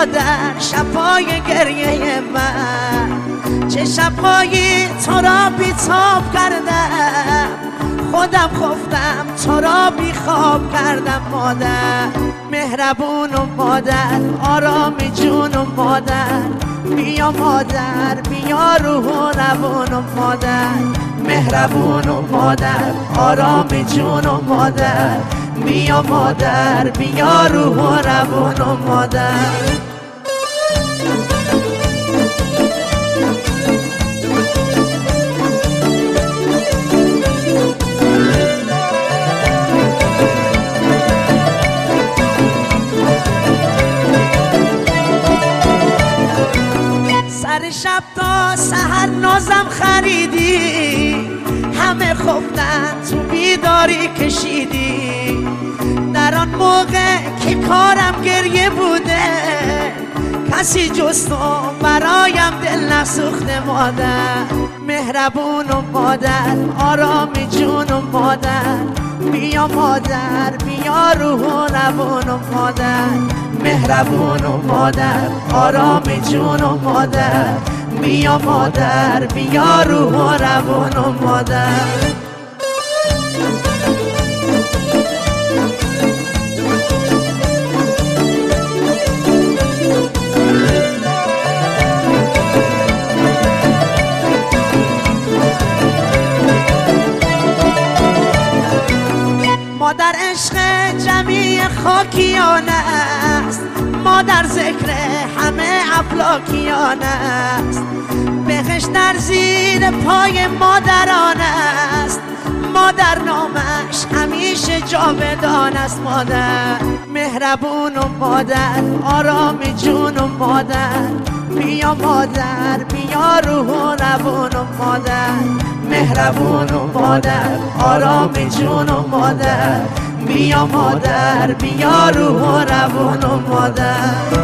مادر شب‌های گریه من، چه شب‌هایی تو را بی‌تاب کردم، خودم خفتم تو را بیخواب کردم. مادر مهربون و مادر آرامی جون و مادر، بیا مادر بیا روح و روان و مادر، مهربون و مادر آرامی جون و مادر، بیا مادر بیا روح و روان و مادر. سر شب تا سحر نازم خریدی، همه خفتن تو بیداری کشیدی. در آن موقع که کارم گریه بوده، کسی جز تو برایم دل نسوخته. مادر مهربون و مادر آرامی جون و مادر، بیا مادر بیا روح و روان و مادر، مهربون و مادر آرامی جون و مادر، بیا مادر بیا روح و روان و مادر. مادر عشق جمیع خاکیان است، مادر ذکر همه افلاکیان است. بهشت در زیر پای مادران است، مادر نامش همیشه جاودان است. مادر مهربون و مادر آرامی جون و مادر، بیا مادر بیا روح و روان و مادر، مهربون و مادر آرامی جون و مادر، بیا مادر بیا روح و روان و مادر.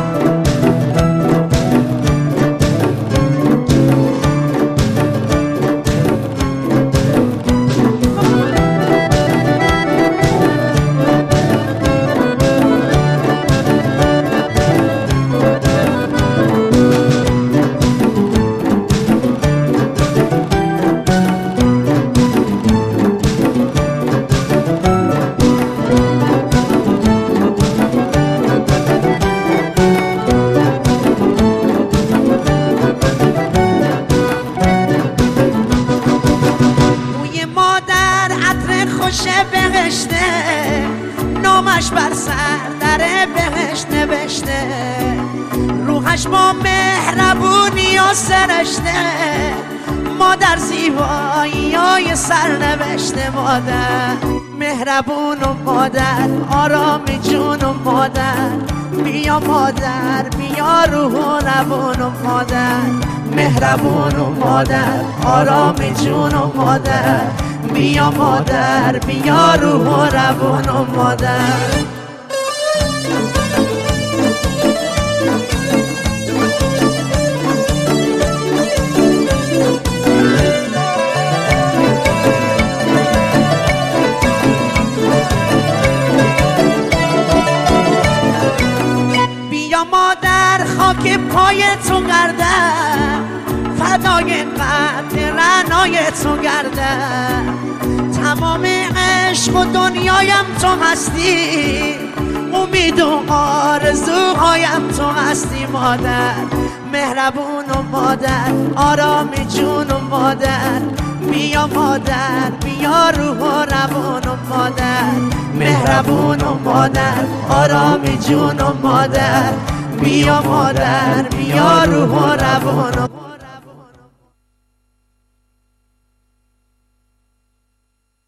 بهشته نامش بر سر در بهشت نوشته، روحش با مهربونی و سرشته، مادر زیبایی های سر نوشته. مادر مهربون و مادر آرامی جون و مادر، بیا مادر بیا روح و روان و مادر، مهربون و مادر آرامی جون و مادر، بیا مادر بیا روح و روان و مادر. بیا مادر خاک پای تو گردم، فدای قد رعنای تو گردم، تمام عشق و دنیایم تو هستی، امید و آرزوهایم تو هستی. مادر مهربون و مادر آرامی جون و مادر، بیا مادر بیا روح و روان و مادر، مهربون و مادر آرامی جون و مادر، بیا مادر بیا روح و روان و